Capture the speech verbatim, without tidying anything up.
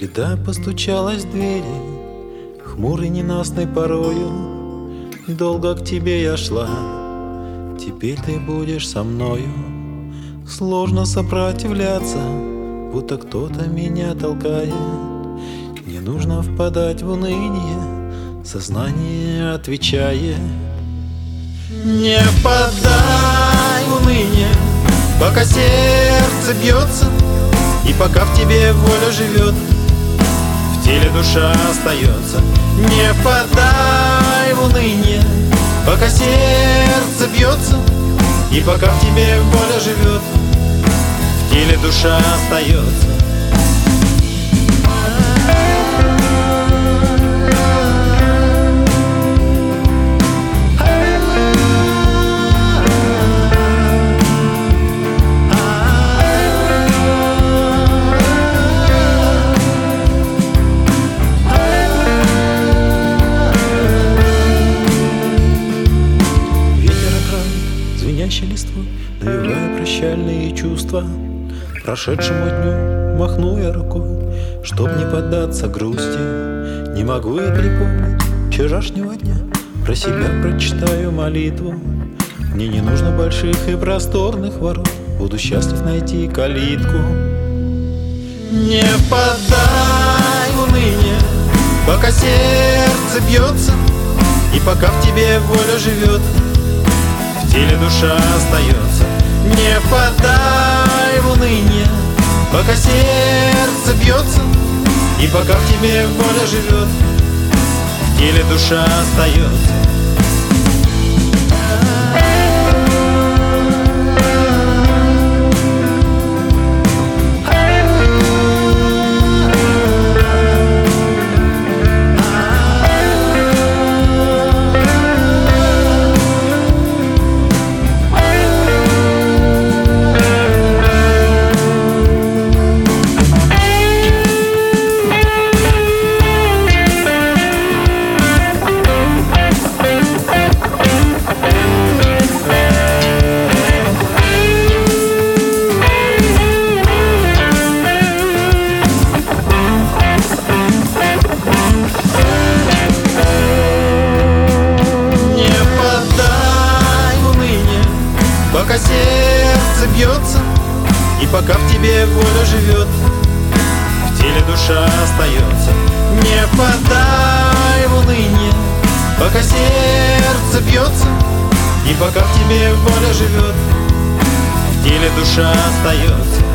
Беда постучалась в двери, хмурой ненастной порою. Долго к тебе я шла, теперь ты будешь со мною. Сложно сопротивляться, будто кто-то меня толкает. Не нужно впадать в уныние, сознание отвечает. Не впадай в уныние, пока сердце бьется, и пока в тебе воля живет, в теле душа остается. Не впадай в уныние, пока сердце бьется, и пока в тебе воля живет, в теле душа остается. Звенящей листвой, навевая прощальные чувства, прошедшему дню махну я рукой, чтоб не поддаться грусти. Не могу я припомнить вчерашнего дня, про себя прочитаю молитву. Мне не нужно больших и просторных ворот, буду счастлив найти калитку. Не впадай в уныние, пока сердце бьется, и пока в тебе воля живет, в теле душа остается. Не впадай в уныние, пока сердце бьется, и пока в тебе воля живет, в теле душа остается. Пока сердце бьется, и пока в тебе воля живет, в теле душа остается. Не впадай в уныние, пока сердце бьется, и пока в тебе воля живет, в теле душа остается.